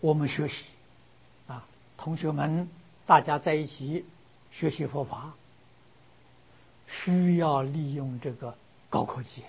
我们学习同学们大家在一起学习佛法，需要利用这个高科技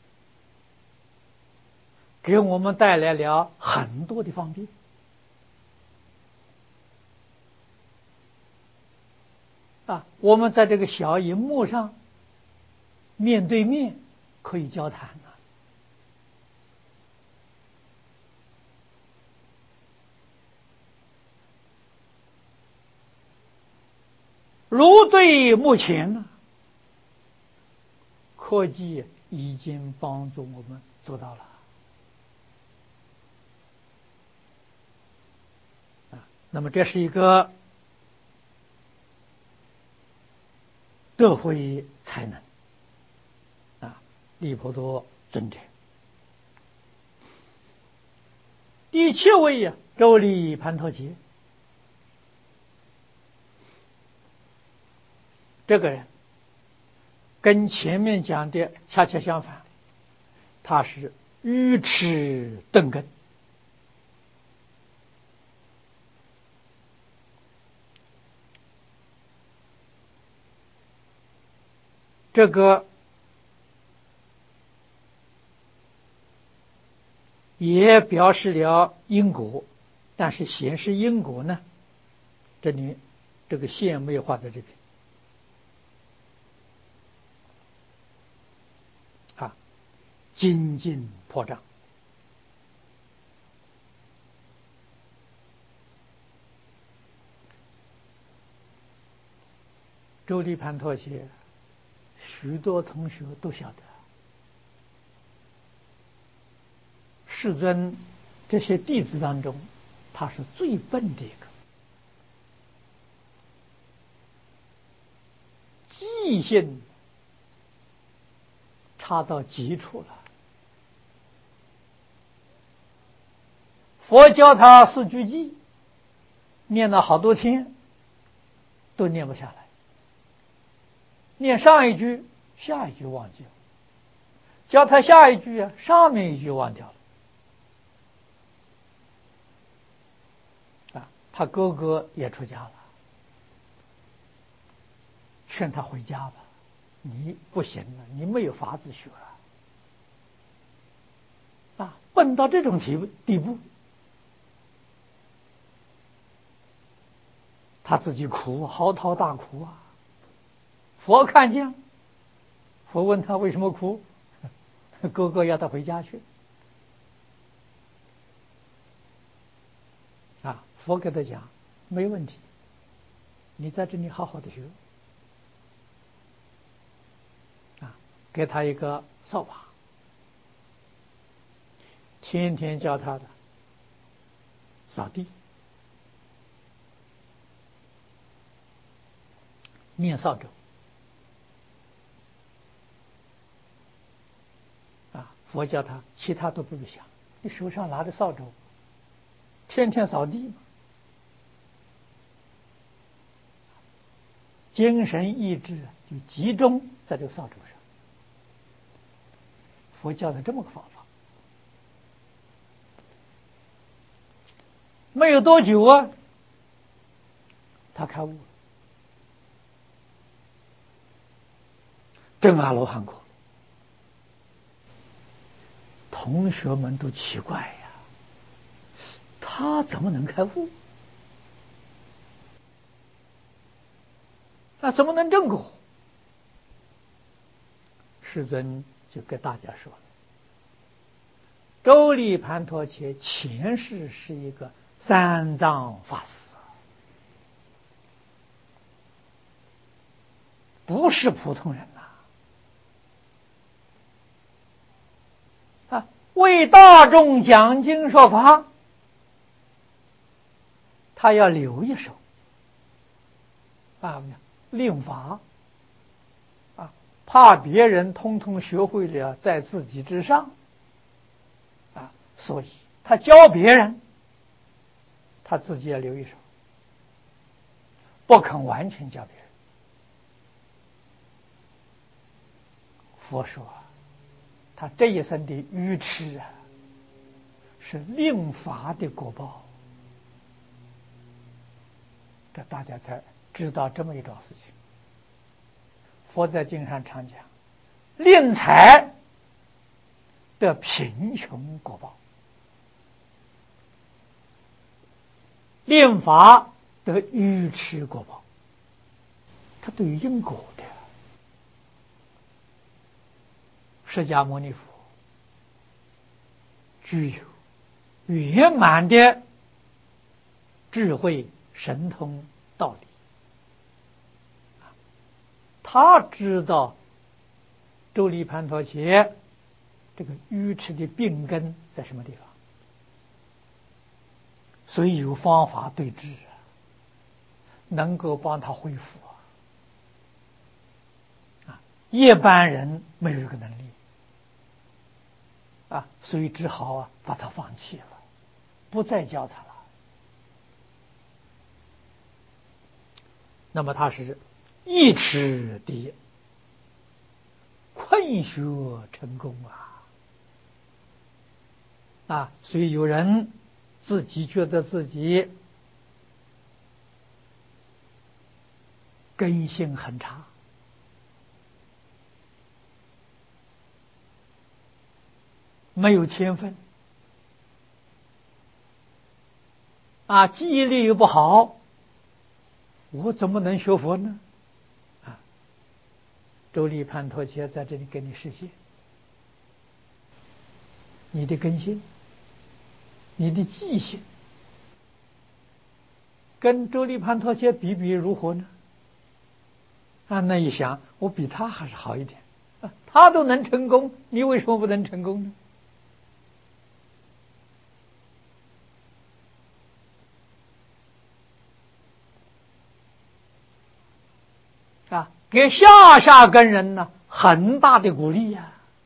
给我们带来了很多的方便我们在这个小荧幕上面对面可以交谈如对目前科技已经帮助我们做到了那么这是一个德慧才能利婆多尊者。第七位周利盘陀伽，这个人跟前面讲的恰恰相反，他是愚痴钝根。这个也表示了因果，但是显示因果呢，这里这个线没有画在这边精进破障。周利盘陀伽许多同学都晓得，世尊这些弟子当中，他是最笨的一个，记忆性差到极处了。佛教他四句偈，念了好多天，都念不下来。念上一句，下一句忘记了；教他下一句上面一句忘掉了。他哥哥也出家了，劝他回家吧，你不行了，你没有法子学了。笨到这种地步，他自己哭，嚎啕大哭佛看见，佛问他为什么哭，哥哥要他回家去。佛给他讲，没问题，你在这里好好的学。给他一个扫把，天天教他的扫地、念扫帚。佛教他其他都不用想，你手上拿着扫帚，天天扫地嘛，精神意志就集中在这个扫帚上。佛教的这么个方法，没有多久他开悟了，证阿罗汉果。同学们都奇怪他怎么能开悟？怎么能证果？世尊就跟大家说了，周利盘陀伽前世是一个三藏法师，不是普通人为大众讲经说法，他要留一手令法怕别人通通学会了在自己之上所以他教别人，他自己要留一手，不肯完全教别人。佛说他这一生的愚痴是令法的果报这大家才知道这么一桩事情。佛在经上常讲，敛财得贫穷果报，敛法得愚痴果报，它都有因果的。释迦牟尼佛具有圆满的智慧、神通、道理，他知道周利盘陀伽这个愚痴的病根在什么地方，所以有方法对治，能够帮他恢复一般人没有这个能力所以只好把他放弃了，不再教他了。那么他是一持第一，困学成功所以有人自己觉得自己根性很差，没有天分记忆力又不好，我怎么能学佛呢？周利盘陀伽在这里给你实现，你的根性，你的记性，跟周利盘陀伽比如何呢？那一想，我比他还是好一点他都能成功，你为什么不能成功呢？给下根人呢很大的鼓励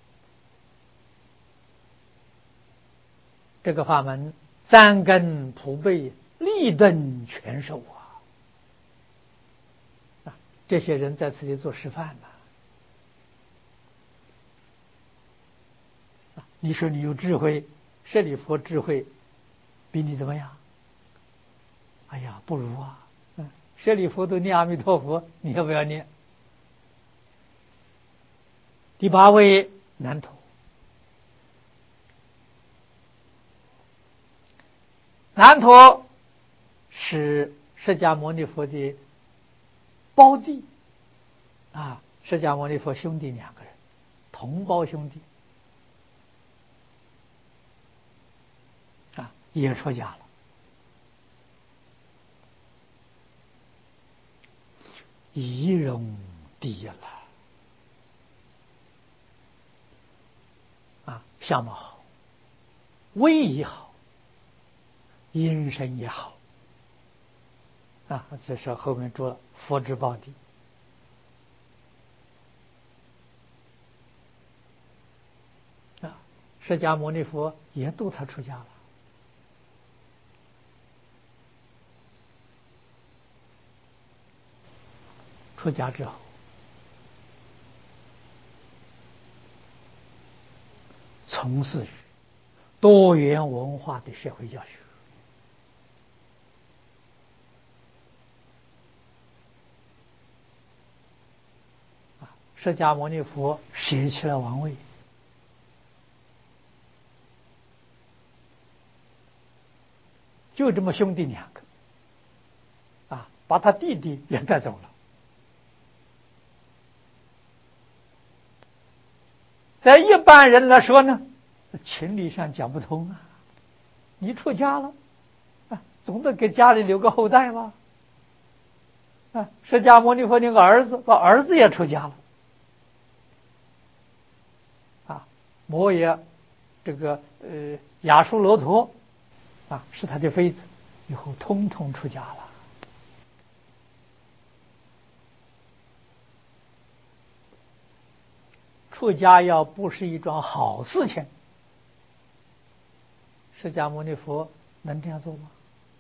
这个法门三根普被，立顿全收这些人在此地做示范你说你有智慧，舍利佛智慧比你怎么样？哎呀，不如舍利佛都念阿弥陀佛，你要不要念？第八位难陀，难陀是释迦牟尼佛的胞弟释迦牟尼佛兄弟两个人，同胞兄弟也出家了，仪容第一了相貌好，威仪好，音声也好这是后面说佛之胞弟释迦牟尼佛也度他出家了。出家之后，从事于多元文化的社会教学释迦牟尼佛舍弃了王位，就这么兄弟两个把他弟弟也带走了。在一般人来说呢，情理上讲不通你出家了总得给家里留个后代吧释迦牟尼佛那个儿子把儿子也出家了摩耶这个亚述罗陀是他的妃子，以后通通出家了。出家要不是一桩好事情，释迦牟尼佛能这样做吗？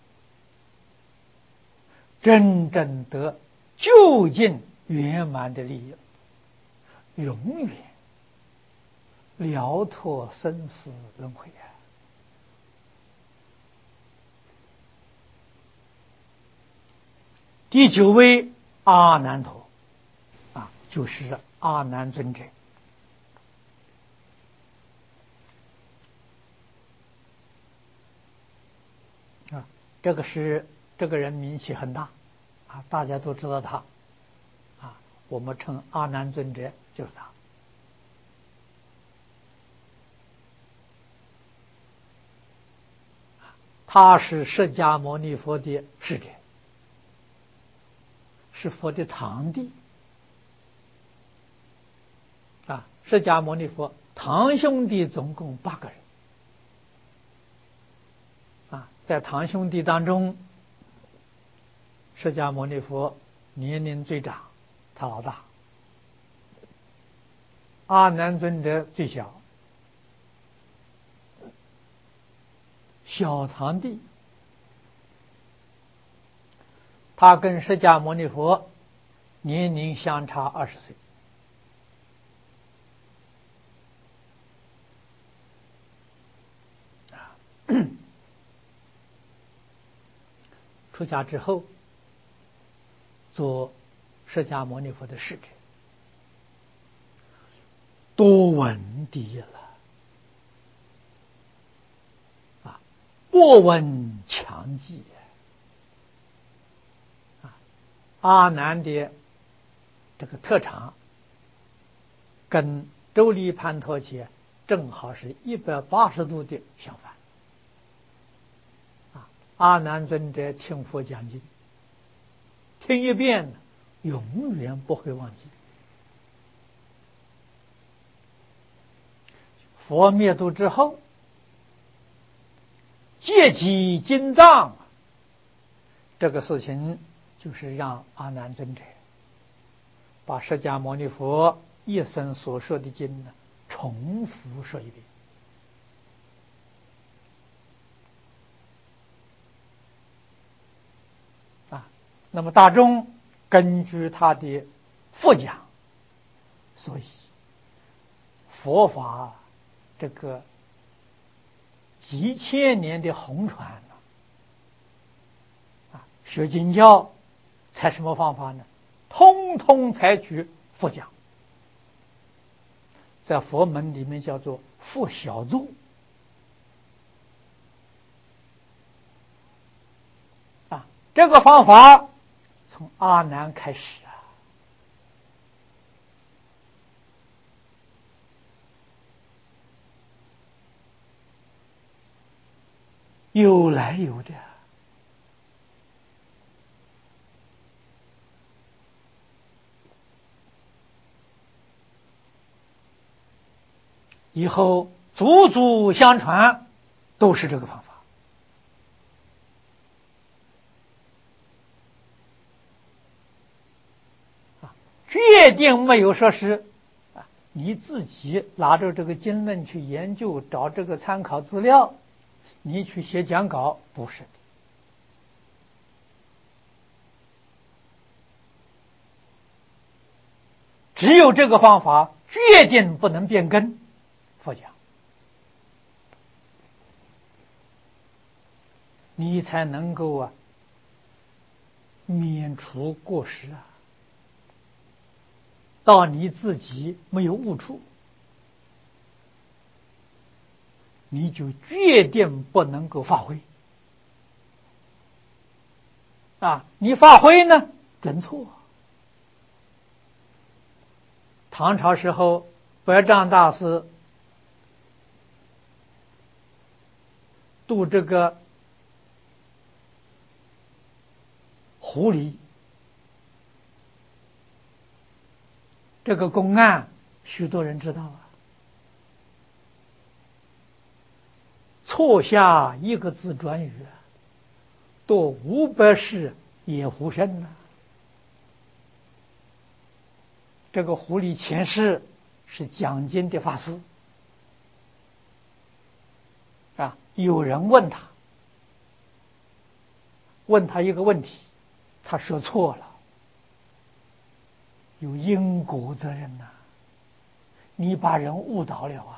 真正得究竟圆满的利益，永远了脱生死轮回第9位阿难陀，就是阿难尊者。这个人名气很大，大家都知道他，我们称阿难尊者就是他。他是释迦牟尼佛的侍者，是佛的堂弟。释迦牟尼佛堂兄弟总共8个人。在堂兄弟当中，释迦牟尼佛年龄最长，他老大；阿难尊者最小，小堂弟。他跟释迦牟尼佛年龄相差20岁。出家之后，做释迦牟尼佛的侍者，多闻第一了，博闻强记。阿难的这个特长，跟周利盘陀伽正好是180度的相反。阿难尊者听佛讲经，听一遍永远不会忘记。佛灭度之后，戒集经藏，这个事情就是让阿难尊者把释迦牟尼佛一生所说的经重复说一遍。那么大众根据他的复讲，所以佛法这个几千年的红传学经教采什么方法呢？通通采取复讲，在佛门里面叫做复小座。这个方法从阿难开始有来有的。以后祖祖相传都是这个方法。决定没有说是你自己拿着这个经论去研究，找这个参考资料，你去写讲稿，不是的。只有这个方法，决定不能变更。佛讲，你才能够免除过失到你自己没有误处，你就决定不能够发挥你发挥呢准错。唐朝时候，百丈大师渡这个狐狸，这个公案许多人知道错下一个字转语，多500世野狐身这个狐狸前世是讲经的法师有人问他一个问题，他说错了，有因果责任你把人误导了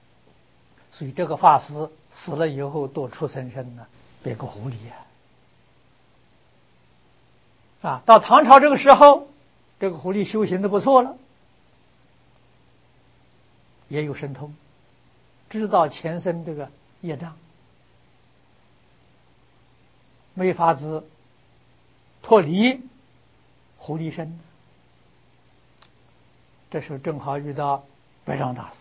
所以这个法师死了以后多出生身别个狐狸到唐朝这个时候，这个狐狸修行的不错了，也有神通，知道前生这个业障，没法子脱离狐狸身。这时候正好遇到白丈大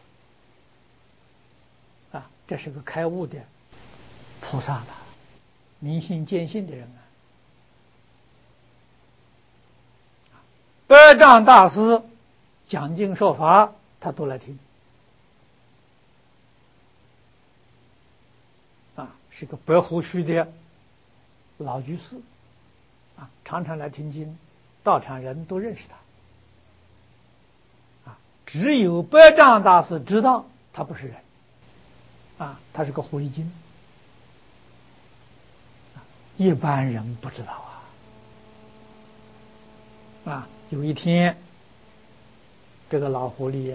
师，这是个开悟的菩萨了，明心见性的人啊。白丈大师讲经说法，他都来听，是个白胡须的老居士，常常来听经，道场人都认识他，只有白丈大师知道他不是人，他是个狐狸精，一般人不知道有一天，这个老狐狸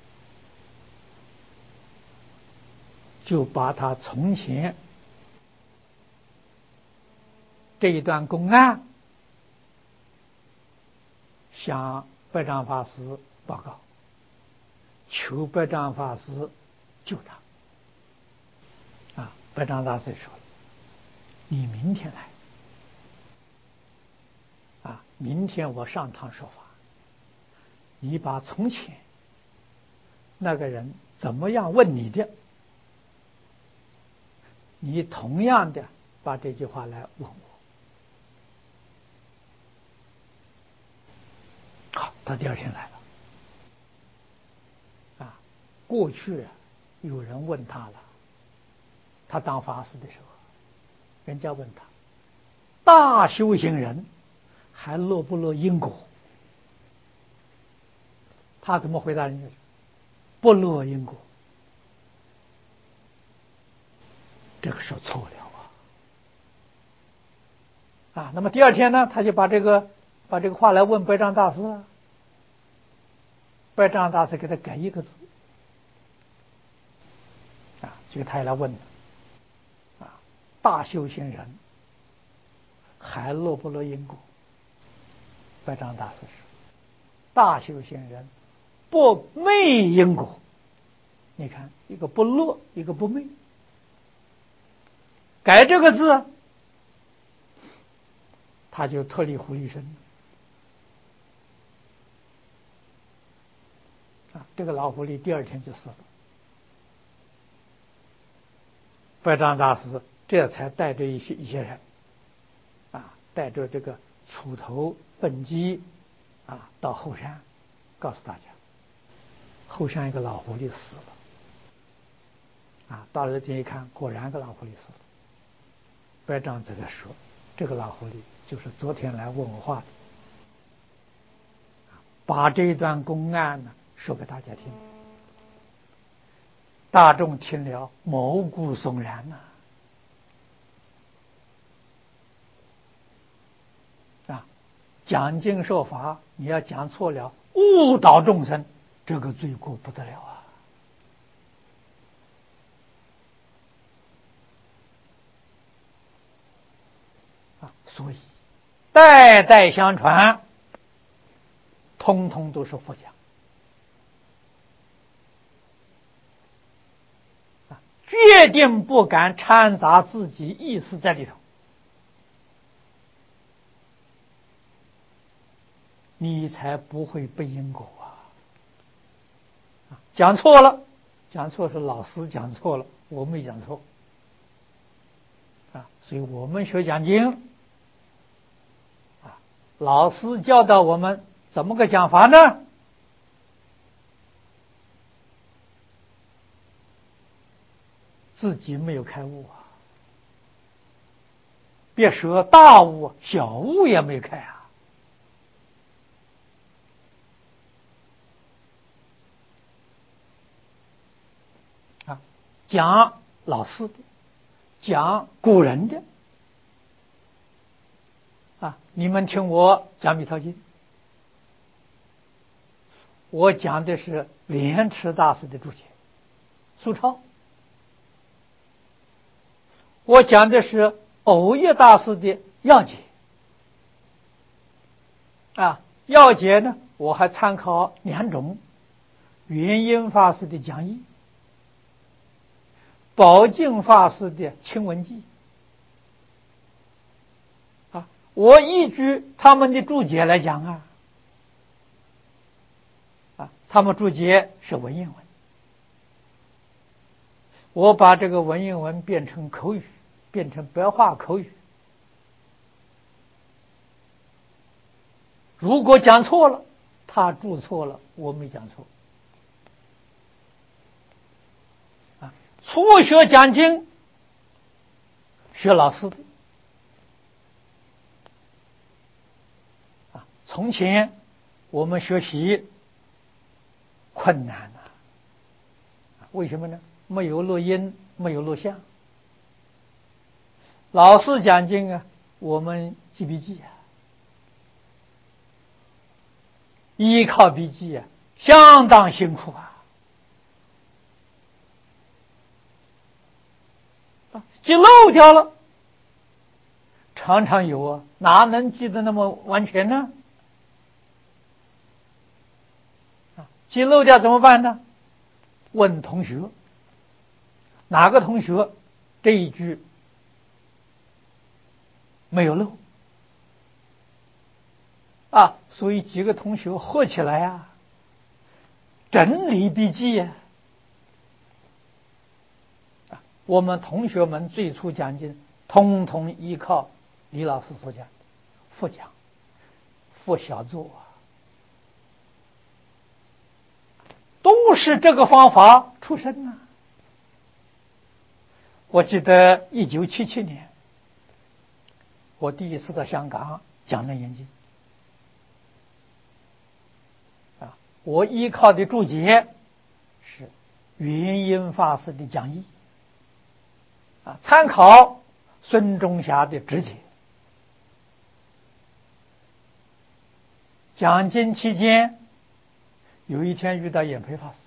就把他从前这一段公案向白丈法师报告，求白丈法师救他。白丈大师说：“你明天来，明天我上堂说法，你把从前那个人怎么样问你的，你同样的把这句话来问我。”好，他第二天来了。过去有人问他了，他当法师的时候，人家问他，大修行人还落不落因果？他怎么回答人家？不落因果。这个说错了那么第二天呢，他就把这个话来问白丈大师了。白丈大师给他改一个字，这个他也来问大修行人还落不落因果？白丈大师说，大修行人不昧因果。你看，一个不落，一个不昧，改这个字，他就脱离狐狸身。这个老狐狸第二天就死了。白丈大师这才带着一些人，带着这个锄头笨鸡，到后山，告诉大家，后山一个老狐狸死了。到了这一看，果然个老狐狸死了。白丈在这说，这个老狐狸就是昨天来问我话的，把这一段公案呢说给大家听。大众听了毛骨悚然讲经说法，你要讲错了，误导众生，这个罪过不得了所以代代相传，通通都是佛讲，决定不敢掺杂自己意思在里头。你才不会背因果讲错了，讲错是老师讲错了，我没讲错所以我们学讲经老师教导我们怎么个讲法呢？自己没有开悟别说大悟，小悟也没开讲老师的，讲古人的你们听我讲弥陀经，我讲的是莲池大师的注解苏超，我讲的是藕益大师的要解要解呢，我还参考2种：元音法师的讲义，宝镜法师的清文记。我依据他们的注解来讲他们注解是文言文，我把这个文言文变成口语，变成白话口语。如果讲错了，他注错了，我没讲错。初学讲经，学老师的。从前我们学习困难为什么呢？没有录音，没有录像。老师讲经我们记笔记依靠笔记相当辛苦记漏掉了，常常有哪能记得那么完全呢？记漏掉怎么办呢？问同学，哪个同学这一句没有漏所以几个同学合起来整理笔记我们同学们最初讲经，通通依靠李老师所讲复讲、复小作都是这个方法出身我记得1977年，我第一次到香港讲楞严经我依靠的注解是元音法师的讲义参考孙中霞的直解。讲经期间，有一天遇到演培法师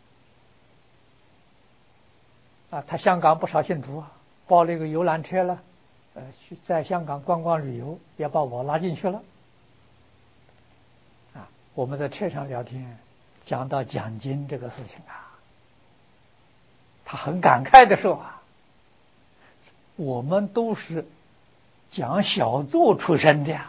他香港不少信徒包了一个游览车了，在香港观光旅游，也把我拉进去了我们在车上聊天，讲到讲经这个事情他很感慨的说我们都是讲小作出身的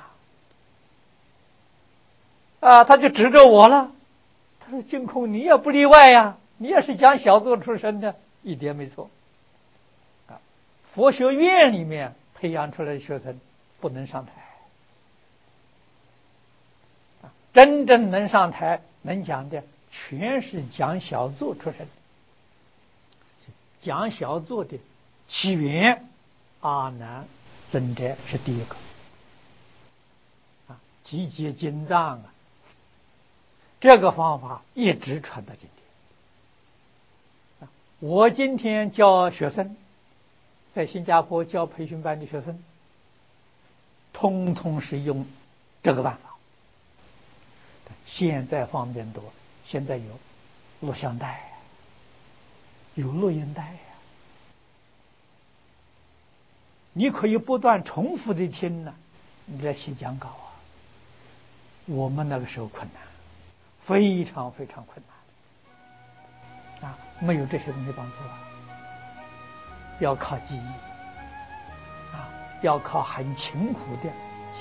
他就指着我了，他说净空你也不例外你也是讲小作出身的，一点没错佛学院里面培养出来的学生不能上台真正能上台能讲的全是讲小作出身。讲小作的起源阿难尊者是第一个集结经藏这个方法一直传到今天我今天教学生，在新加坡教培训班的学生，通通是用这个办法。现在方便多，现在有录像带，有录音带你可以不断重复的听你在写讲稿我们那个时候困难，非常非常困难没有这些东西帮助要靠记忆要靠很勤苦的